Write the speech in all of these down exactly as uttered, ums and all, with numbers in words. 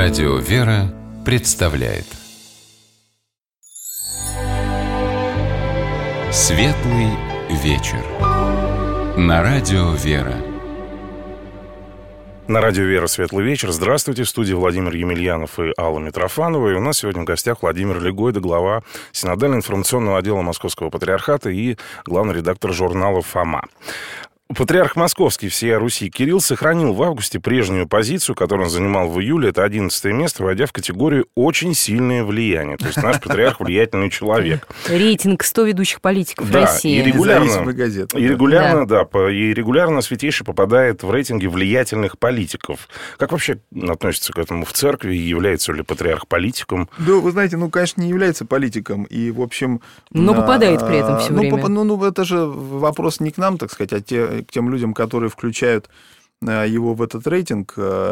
Радио «Вера» представляет Светлый вечер на Радио «Вера». На радио «Вера» «Светлый вечер». Здравствуйте, в студии Владимир Емельянов и Алла Митрофанова. И у нас сегодня в гостях Владимир Легойда, глава Синодально-информационного отдела Московского патриархата и главный редактор журнала «Фома». Патриарх Московский всея Руси Кирилл сохранил в августе прежнюю позицию, которую он занимал в июле. Это одиннадцатое место, войдя в категорию «очень сильное влияние». То есть наш патриарх влиятельный человек. Рейтинг сто ведущих политиков да, России. И регулярно, газеты, и, регулярно, да. Да, и регулярно Святейший попадает в рейтинги влиятельных политиков. Как вообще относится к этому в церкви? Является ли патриарх политиком? Да, вы знаете, ну, конечно, не является политиком. И, в общем... Но попадает при этом все ну, время. По, ну, ну, это же вопрос не к нам, так сказать, а те... к тем людям, которые включают его в этот рейтинг,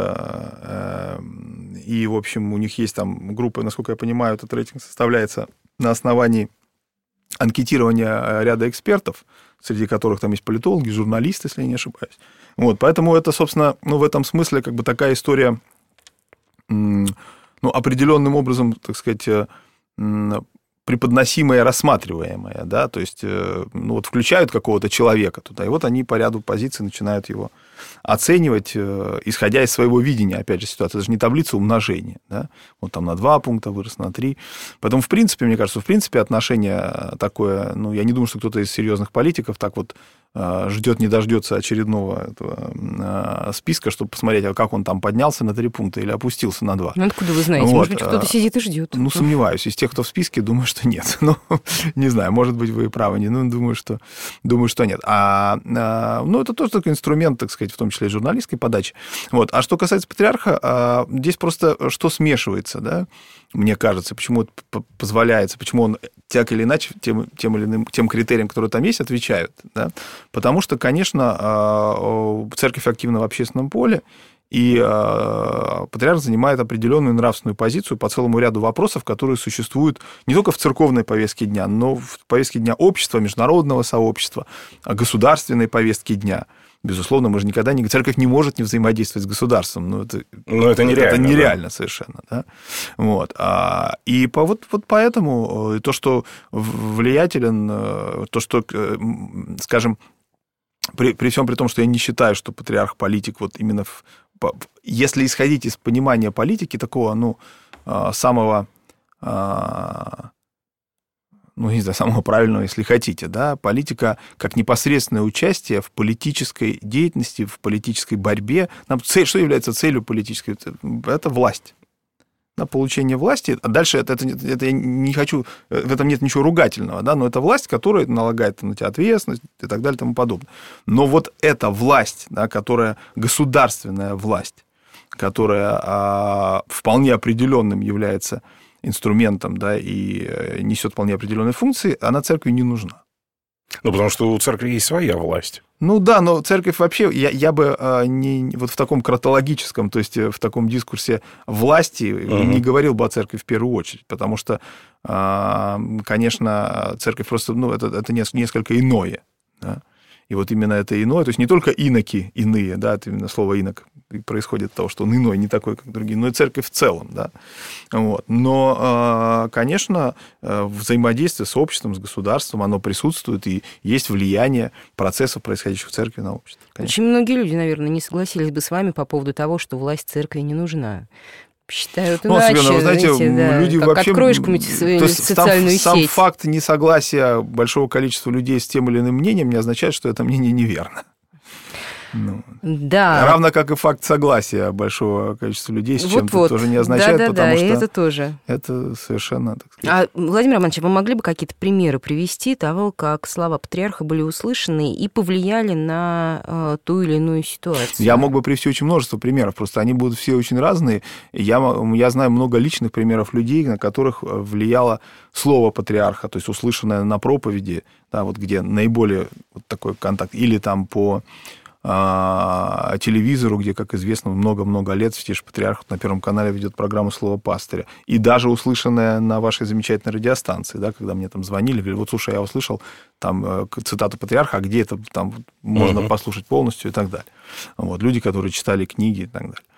и, в общем, у них есть там группа, насколько я понимаю, этот рейтинг составляется на основании анкетирования ряда экспертов, среди которых там есть политологи, журналисты, если я не ошибаюсь. Вот, поэтому это, собственно, ну, в этом смысле как бы такая история, ну, определенным образом, так сказать, преподносимое, рассматриваемое, да, то есть, ну, вот включают какого-то человека туда, и вот они по ряду позиций начинают его оценивать, исходя из своего видения, опять же, ситуации. Это же не таблица умножения, да, вот там на два пункта вырос, на три. Поэтому, в принципе, мне кажется, в принципе, отношение такое, ну, я не думаю, что кто-то из серьезных политиков так вот ждет, не дождется очередного этого списка, чтобы посмотреть, а как он там поднялся на три пункта или опустился на два. Ну, откуда вы знаете? Вот. Может быть, кто-то сидит и ждет. Ну, сомневаюсь. Из тех, кто в списке, думаю, что нет. Ну, не знаю, может быть, вы и правы. Не, ну, думаю, что, думаю, что нет. А, ну, это тоже такой инструмент, так сказать, в том числе и журналистской подачи. Вот. А что касается патриарха, здесь просто что смешивается, да, мне кажется, почему это позволяется, почему он так или иначе тем, тем или иным тем критериям, которые там есть, отвечают. Да? Потому что, конечно, церковь активна в общественном поле, и патриарх занимает определенную нравственную позицию по целому ряду вопросов, которые существуют не только в церковной повестке дня, но в повестке дня общества, международного сообщества, государственной повестки дня. Безусловно, мы же никогда не... Церковь не может не взаимодействовать с государством. Ну, это, Но это нереально. Это нереально да? совершенно. Да? Вот. И по, вот, вот поэтому то, что влиятелен, то, что, скажем, при, при всем при том, что я не считаю, что патриарх политик, вот именно в, если исходить из понимания политики такого, ну, самого... ну, не знаю, самого правильного, если хотите, да, политика как непосредственное участие в политической деятельности, в политической борьбе. Нам цель, что является целью политической? Это власть. Да, получение власти. А дальше это, это, это я не хочу, в этом нет ничего ругательного, да, но это власть, которая налагает на тебя ответственность и так далее и тому подобное. Но вот эта власть, да, которая государственная власть, которая а, вполне определенным является инструментом, да, и несет вполне определенные функции, она церкви не нужна. Ну, потому что у церкви есть своя власть. Ну да, но церковь вообще, я, я бы не, вот в таком кратологическом, то есть в таком дискурсе власти uh-huh. не говорил бы о церкви в первую очередь, потому что, конечно, церковь просто, ну, это, это несколько иное, да? И вот именно это иное, то есть не только иноки иные, да, это именно слово инок происходит от того, что он иной, не такой, как другие, но и церковь в целом, да. Вот. Но, конечно, взаимодействие с обществом, с государством, оно присутствует, и есть влияние процессов, происходящих в церкви, на общество. Конечно. Очень многие люди, наверное, не согласились бы с вами по поводу того, что власть церкви не нужна. Считают ну, иначе, вы знаете, знаете, да, люди как вообще... откроешь какую-нибудь социальную сам, сеть. Сам факт несогласия большого количества людей с тем или иным мнением не означает, что это мнение неверно. Ну, да. Равно как и факт согласия большого количества людей с вот, чем-то вот. тоже не означает, да, да, потому да, что это тоже. Это совершенно, так сказать... А, Владимир Романович, вы могли бы какие-то примеры привести того, как слова патриарха были услышаны и повлияли на э, ту или иную ситуацию? Я мог бы привести очень множество примеров, просто они будут все очень разные. Я, я знаю много личных примеров людей, на которых влияло слово патриарха, то есть услышанное на проповеди, да, вот где наиболее вот такой контакт, или там по... телевизору, где, как известно, много-много лет Святейший Патриарх на Первом канале ведет программу «Слово пастыря». И даже услышанное на вашей замечательной радиостанции, да, когда мне там звонили, говорили, вот, слушай, я услышал там цитату Патриарха, а где это там можно uh-huh. послушать полностью и так далее. Вот, люди, которые читали книги и так далее.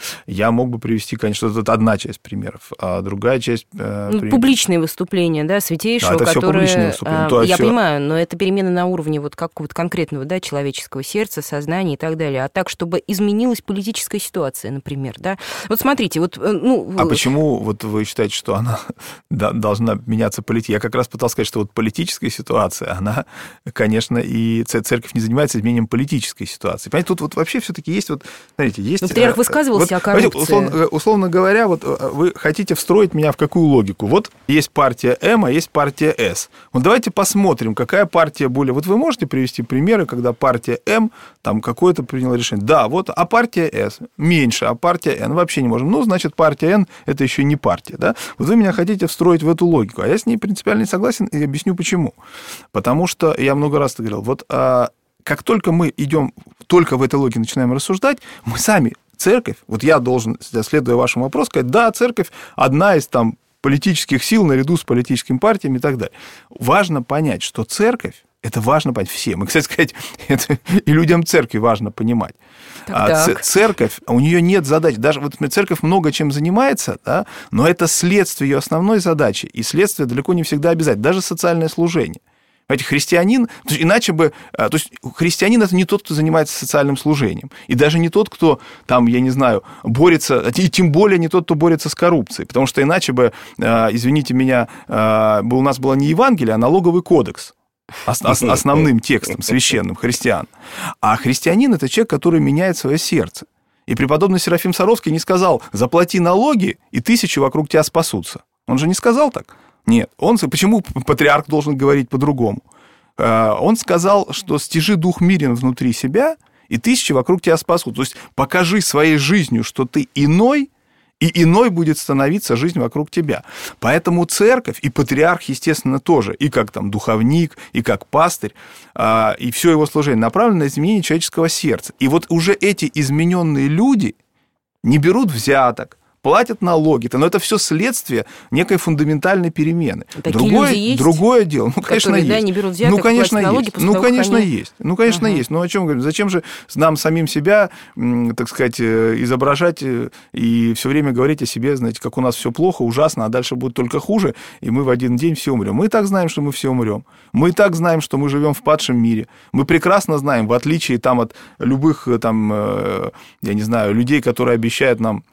Я мог бы привести, конечно, это одна часть примеров, а другая часть... Э, ну, пример... Публичные выступления, да, святейшего, да, это которые... все публичные выступления. А, я все... понимаю, но это перемены на уровне вот какого-то конкретного, да, человеческого сердца, сознания и так далее. А так, чтобы изменилась политическая ситуация, например, да. Вот смотрите, вот... Ну... А почему вот вы считаете, что она должна меняться политически? Я как раз пытался сказать, что вот политическая ситуация, она, конечно, и церковь не занимается изменением политической ситуации. Понимаете, тут вот вообще все-таки есть вот, смотрите, есть... Но патриарх высказывался вот, о коррупции. Условно, условно говоря, вот вы хотите встроить меня в какую логику? Вот есть партия М, а есть партия С. Вот давайте посмотрим, какая партия более... Вот вы можете привести примеры, когда партия М там какое-то приняла решение? Да, вот, а партия С меньше, а партия Н вообще не можем. Ну, значит, партия Н – это еще не партия, да? Вот вы меня хотите встроить в эту логику, а я с ней принципиально не согласен, и объясню почему. Потому что, я много раз это говорил, вот а, как только мы идем, только в этой логике начинаем рассуждать, мы сами, церковь, вот я должен, следуя вашему вопросу, сказать, да, церковь одна из там политических сил наряду с политическими партиями и так далее. Важно понять, что церковь, это важно понять всем. И, кстати сказать, это и людям церкви важно понимать. Так, а так. Церковь, у нее нет задач. Даже вот церковь много чем занимается, да, но это следствие ее основной задачи. И следствие далеко не всегда обязательно. Даже социальное служение. Понимаете, христианин, иначе бы... То есть христианин – это не тот, кто занимается социальным служением. И даже не тот, кто, там, я не знаю, борется... И тем более не тот, кто борется с коррупцией. Потому что иначе бы, извините меня, у нас было не Евангелие, а налоговый кодекс. Основным текстом священным христиан. А христианин – это человек, который меняет свое сердце. И преподобный Серафим Саровский не сказал: заплати налоги, и тысячи вокруг тебя спасутся. Он же не сказал так. Нет. Он, почему патриарх должен говорить по-другому? Он сказал, что стяжи дух мирен внутри себя, и тысячи вокруг тебя спасут. То есть покажи своей жизнью, что ты иной, и иной будет становиться жизнь вокруг тебя. Поэтому церковь и патриарх, естественно, тоже, и как там духовник, и как пастырь, и все его служение направлено на изменение человеческого сердца. И вот уже эти измененные люди не берут взяток, платят налоги, но это все следствие некой фундаментальной перемены. Такие другое, люди есть, другое дело, ну, конечно, которые, есть. Да, не берут взяток, ну, конечно, платят налоги, есть. после Ну, того, конечно, они... есть. Ну, конечно, ага. есть. Ну, о чем говорим? Зачем же нам самим себя, так сказать, изображать и все время говорить о себе, знаете, как у нас все плохо, ужасно, а дальше будет только хуже, и мы в один день все умрем. Мы и так знаем, что мы все умрем. Мы и так знаем, что мы живем в падшем мире. Мы прекрасно знаем, в отличие там от любых, там, я не знаю, людей, которые обещают нам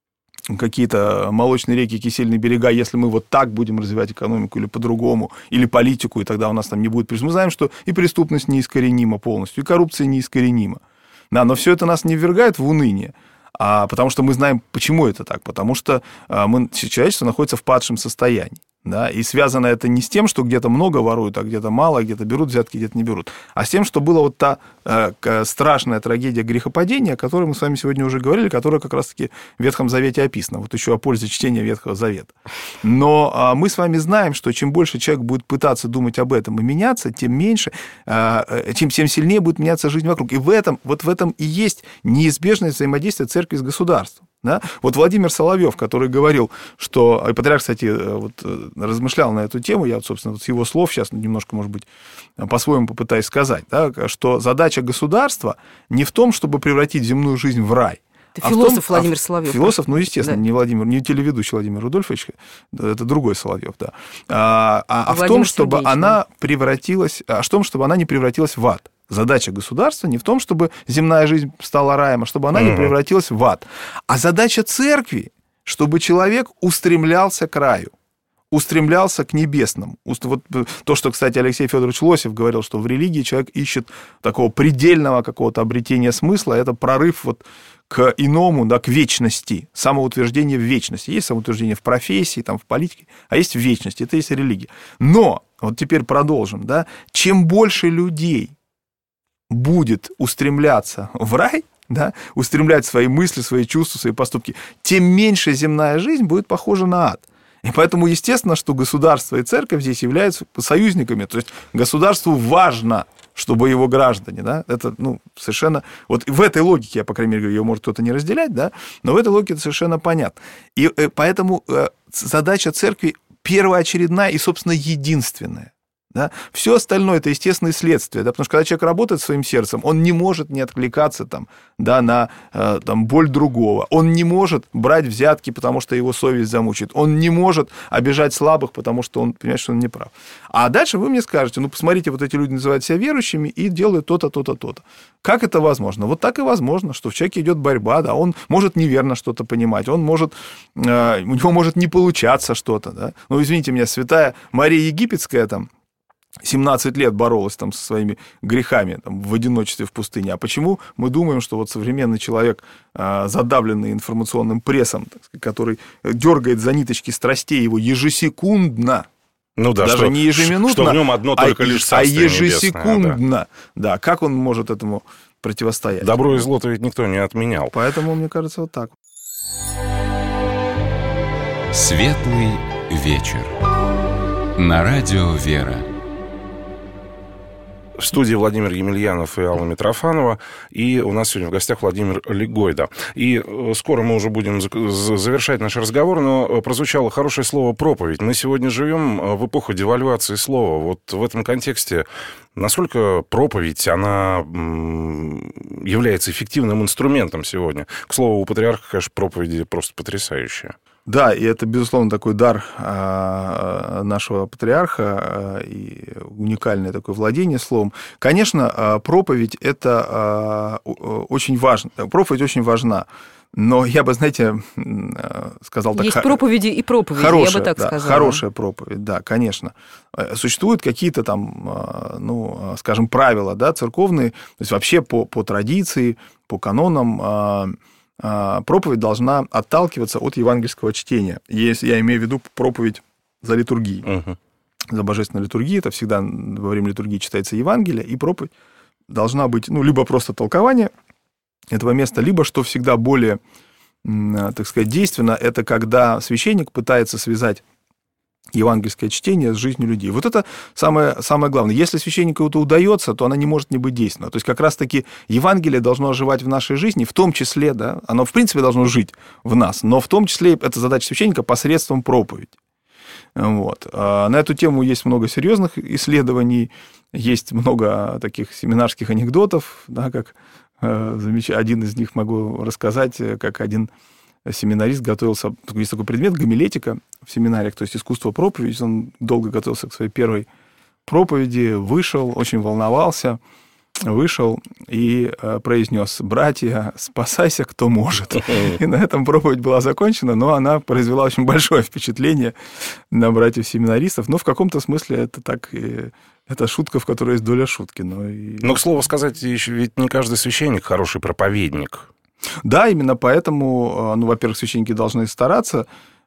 какие-то молочные реки, кисельные берега, если мы вот так будем развивать экономику или по-другому, или политику, и тогда у нас там не будет преступности. Мы знаем, что и преступность неискоренима полностью, и коррупция неискоренима. Да, но все это нас не ввергает в уныние, а потому что мы знаем, почему это так. Потому что мы, человечество находится в падшем состоянии. Да, и связано это не с тем, что где-то много воруют, а где-то мало, где-то берут взятки, где-то не берут, а с тем, что была вот та э, страшная трагедия грехопадения, о которой мы с вами сегодня уже говорили, которая как раз-таки в Ветхом Завете описана. Вот еще о пользе чтения Ветхого Завета. Но э, мы с вами знаем, что чем больше человек будет пытаться думать об этом и меняться, тем меньше, э, тем, тем сильнее будет меняться жизнь вокруг. И в этом, вот в этом и есть неизбежное взаимодействие церкви с государством. Да? Вот Владимир Соловьев, который говорил, что... И патриарх, кстати, вот, размышлял на эту тему, я, вот, собственно, вот с его слов сейчас немножко, может быть, по-своему попытаюсь сказать, да, что задача государства не в том, чтобы превратить земную жизнь в рай. Это а философ том, Владимир а, Соловьев. Философ, ну, естественно, да. не Владимир, не телеведущий Владимир Рудольфович, это другой Соловьев, да. А, а, а в том, чтобы Сергеевич, она да. превратилась... А в том, чтобы она не превратилась в ад. Задача государства не в том, чтобы земная жизнь стала раем, а чтобы она не превратилась в ад. А задача церкви, чтобы человек устремлялся к раю, устремлялся к небесному. Вот то, что, кстати, Алексей Федорович Лосев говорил, что в религии человек ищет такого предельного какого-то обретения смысла, это прорыв вот к иному, да, к вечности, самоутверждение в вечности. Есть самоутверждение в профессии, там, в политике, а есть в вечности, это есть религия. Но, вот теперь продолжим, да, чем больше людей будет устремляться в рай, да, устремлять свои мысли, свои чувства, свои поступки, тем меньше земная жизнь будет похожа на ад. И поэтому естественно, что государство и церковь здесь являются союзниками. То есть государству важно, чтобы его граждане, да, это, ну, совершенно... Вот в этой логике, я, по крайней мере, ее может кто-то не разделять, да, но в этой логике это совершенно понятно. И поэтому задача церкви первоочередная и, собственно, единственная. Да? Все остальное – это естественные следствия, да? Потому что когда человек работает своим сердцем, он не может не откликаться там, да, на э, там, боль другого, он не может брать взятки, потому что его совесть замучит, он не может обижать слабых, потому что он понимает, что он не прав. А дальше вы мне скажете, ну, посмотрите, вот эти люди называют себя верующими и делают то-то, то-то, то-то. Как это возможно? Вот так и возможно, что в человеке идет борьба, да, он может неверно что-то понимать, он может, э, у него может не получаться что-то, да. Ну, извините меня, святая Мария Египетская там, семнадцать лет боролась там со своими грехами там, в одиночестве в пустыне. А почему мы думаем, что вот современный человек, задавленный информационным прессом, так сказать, который дергает за ниточки страстей его ежесекундно, ну да, даже что, не ежеминутно, что в нем одно только а, лишь а царствие ежесекундно, небесное, да. да, как он может этому противостоять? Добро и зло-то ведь никто не отменял. Поэтому, мне кажется, вот так. Светлый вечер. На радио «Вера». В студии Владимир Емельянов и Алла Митрофанова. И у нас сегодня в гостях Владимир Легойда. И скоро мы уже будем завершать наш разговор, но прозвучало хорошее слово «проповедь». Мы сегодня живем в эпоху девальвации слова. Вот в этом контексте насколько проповедь, она является эффективным инструментом сегодня? К слову, у патриарха, конечно, проповеди просто потрясающие. Да, и это, безусловно, такой дар нашего патриарха и уникальное такое владение словом. Конечно, проповедь – это очень важно. Проповедь очень важна. Но я бы, знаете, сказал так... Есть проповеди и проповеди, хорошая, я бы так да, сказала. Хорошая проповедь, да, конечно. Существуют какие-то там, ну, скажем, правила, да, церковные, то есть вообще по, по традиции, по канонам проповедь должна отталкиваться от евангельского чтения. Если я имею в виду проповедь за литургией. Uh-huh. За божественной литургией, это всегда во время литургии читается Евангелие, и проповедь должна быть, ну, либо просто толкование этого места, либо, что всегда более, так сказать, действенно, это когда священник пытается связать евангельское чтение с жизнью людей. Вот это самое, самое главное. Если священнику это удается, то она не может не быть действенна. То есть как раз-таки Евангелие должно оживать в нашей жизни, в том числе, да, оно в принципе должно жить в нас, но в том числе это задача священника посредством проповеди. Вот. На эту тему есть много серьезных исследований, есть много таких семинарских анекдотов, да, как один из них могу рассказать, как один семинарист готовился, есть такой предмет гомилетика в семинариях, то есть искусство проповеди, он долго готовился к своей первой проповеди, вышел, очень волновался, вышел и произнес: «Братья, спасайся, кто может». И на этом проповедь была закончена, но она произвела очень большое впечатление на братьев-семинаристов. Но в каком-то смысле это так... Это шутка, в которой есть доля шутки. Но, и... но к слову сказать, еще ведь не каждый священник хороший проповедник. Да, именно поэтому, ну, во-первых, священники должны стараться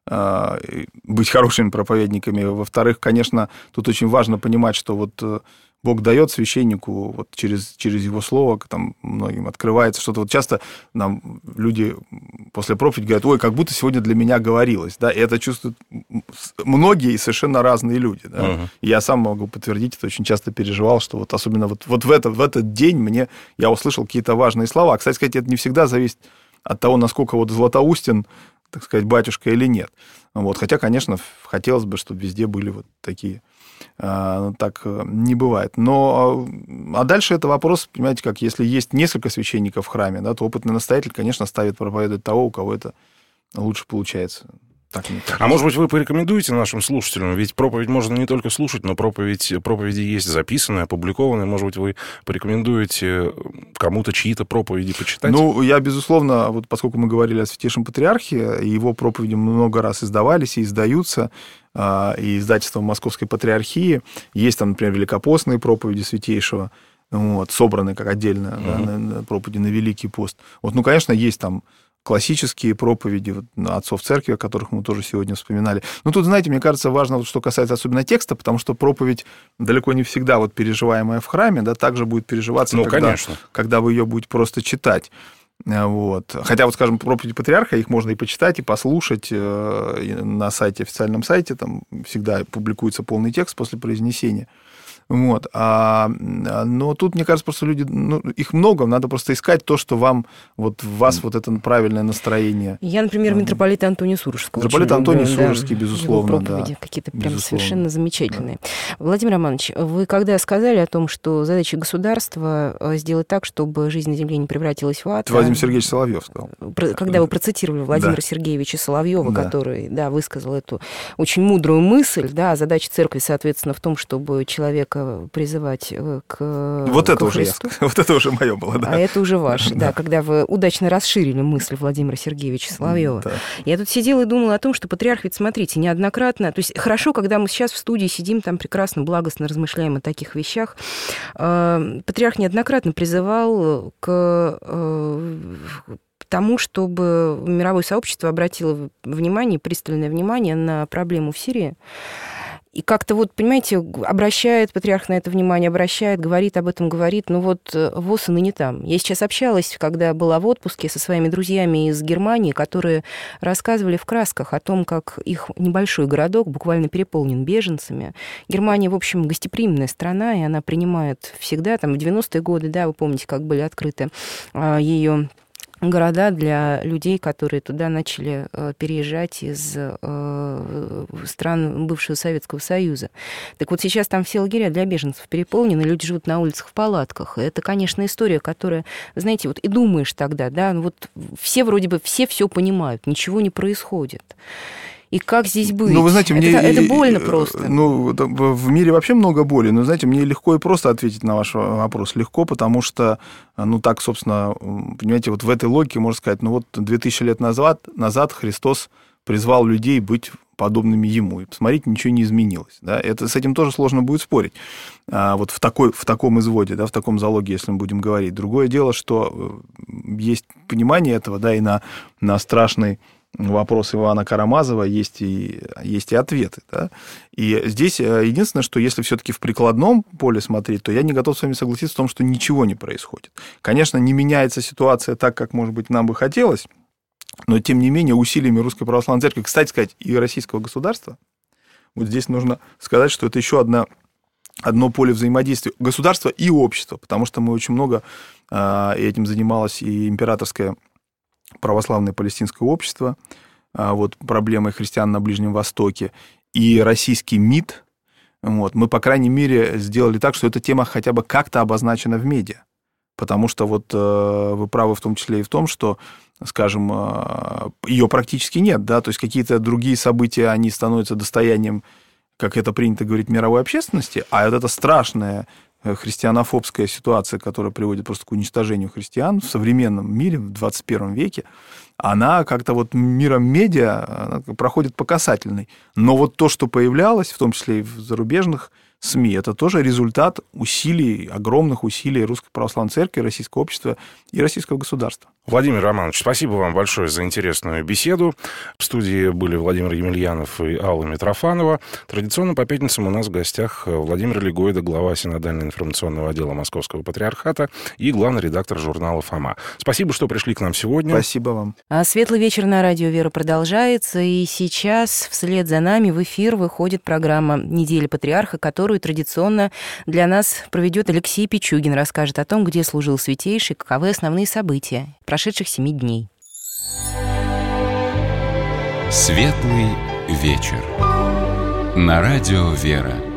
быть хорошими проповедниками. Во-вторых, конечно, тут очень важно понимать, что вот Бог дает священнику вот через, через его слово, там многим открывается что-то. Вот часто нам люди после проповеди говорят: ой, как будто сегодня для меня говорилось. Да? И это чувствуют многие и совершенно разные люди. Да? Uh-huh. И я сам могу подтвердить, это очень часто переживал, что вот особенно вот, вот в, это, в этот день мне я услышал какие-то важные слова. Кстати сказать, это не всегда зависит от того, насколько вот Златоустин, так сказать, батюшка или нет. Вот. Хотя, конечно, хотелось бы, чтобы везде были вот такие... Так не бывает. Но, а дальше это вопрос, понимаете, как если есть несколько священников в храме, да, то опытный настоятель, конечно, ставит проповедовать того, у кого это лучше получается. Так, а может быть, вы порекомендуете нашим слушателям, ведь проповедь можно не только слушать, но проповедь, проповеди есть записанные, опубликованные. Может быть, вы порекомендуете кому-то чьи-то проповеди почитать? Ну, я, безусловно, вот поскольку мы говорили о Святейшем Патриархе, его проповеди много раз издавались и издаются, и издательством Московской Патриархии. Есть там, например, великопостные проповеди Святейшего, вот, собранные как отдельно, uh-huh. да, на, проповеди на Великий пост. Вот, ну, конечно, есть там классические проповеди вот, отцов церкви, о которых мы тоже сегодня вспоминали. Но тут, знаете, мне кажется, важно, вот, что касается особенно текста, потому что проповедь далеко не всегда вот, переживаемая в храме, да, также будет переживаться, ну, когда, когда вы ее будете просто читать. Вот. Хотя, вот, скажем, проповеди патриарха, их можно и почитать, и послушать на сайте, официальном сайте, там всегда публикуется полный текст после произнесения. Вот. А, но тут, мне кажется, просто люди, ну, их много, надо просто искать то, что вам, вот в вас вот это правильное настроение. Я, например, митрополита Антония Сурожского. Митрополит Антоний Сурожский, да, безусловно, его проповеди да. какие-то прям Безусловно. Совершенно замечательные. Да. Владимир Романович, вы когда сказали о том, что задача государства сделать так, чтобы жизнь на земле не превратилась в ад... Это Владимир Сергеевич Соловьев сказал. Когда вы процитировали Владимира да. Сергеевича Соловьева, да. который да, высказал эту очень мудрую мысль, да, задача церкви, соответственно, в том, чтобы человека призывать к Вот к это уже Христу. я, вот это уже мое было, да. А это уже ваше, да, когда вы удачно расширили мысль Владимира Сергеевича Соловьева. Да. Я тут сидела и думала о том, что патриарх, ведь смотрите, неоднократно, то есть хорошо, когда мы сейчас в студии сидим, там прекрасно, благостно размышляем о таких вещах. Патриарх неоднократно призывал к тому, чтобы мировое сообщество обратило внимание, пристальное внимание на проблему в Сирии. И как-то вот, понимаете, обращает патриарх на это внимание, обращает, говорит об этом, говорит, ну вот ВОС и ныне там. Я сейчас общалась, когда была в отпуске со своими друзьями из Германии, которые рассказывали в красках о том, как их небольшой городок буквально переполнен беженцами. Германия, в общем, гостеприимная страна, и она принимает всегда, там, в девяностые годы, да, вы помните, как были открыты ее города для людей, которые туда начали переезжать из стран бывшего Советского Союза. Так вот сейчас там все лагеря для беженцев переполнены, люди живут на улицах в палатках. Это, конечно, история, которая, знаете, вот и думаешь тогда, да, вот все вроде бы, все все понимают, ничего не происходит. И как здесь быть? Ну, вы знаете, мне... это, это больно просто. Ну, в мире вообще много боли, но, знаете, мне легко и просто ответить на ваш вопрос. Легко, потому что, ну, так, собственно, понимаете, вот в этой логике можно сказать, ну, вот две тысячи лет назад, назад Христос призвал людей быть подобными Ему. И, посмотрите, ничего не изменилось. Да? Это, с этим тоже сложно будет спорить. А вот в, такой, в таком изводе, да, в таком залоге, если мы будем говорить. Другое дело, что есть понимание этого, да, и на, на страшный вопрос Ивана Карамазова есть и, есть и ответы. Да? И здесь единственное, что если все-таки в прикладном поле смотреть, то я не готов с вами согласиться в том, что ничего не происходит. Конечно, не меняется ситуация так, как, может быть, нам бы хотелось, но, тем не менее, усилиями Русской Православной Церкви, кстати сказать, и российского государства, вот здесь нужно сказать, что это еще одна, одно поле взаимодействия государства и общества, потому что мы очень много э, этим занималось и императорское православное палестинское общество, вот, проблемой христиан на Ближнем Востоке, и российский МИД. Вот, мы, по крайней мере, сделали так, что эта тема хотя бы как-то обозначена в медиа. Потому что вот вы правы в том числе и в том, что, скажем, ее практически нет, да, то есть какие-то другие события, они становятся достоянием, как это принято говорить, мировой общественности, а вот эта страшная христианофобская ситуация, которая приводит просто к уничтожению христиан в современном мире, в двадцать первом веке, она как-то вот миром медиа проходит по касательной. Но вот то, что появлялось, в том числе и в зарубежных СМИ, это тоже результат усилий, огромных усилий Русской Православной Церкви, российского общества и российского государства. Владимир Романович, спасибо вам большое за интересную беседу. В студии были Владимир Емельянов и Алла Митрофанова. Традиционно по пятницам у нас в гостях Владимир Легойда, глава Синодально-информационного отдела Московского Патриархата и главный редактор журнала «Фома». Спасибо, что пришли к нам сегодня. Спасибо вам. А светлый вечер на радио «Вера» продолжается, и сейчас вслед за нами в эфир выходит программа «Неделя Патриарха», которую традиционно для нас проведет Алексей Пичугин, расскажет о том, где служил Святейший, каковы основные события прошедших семи дней. Светлый вечер. На радио «Вера».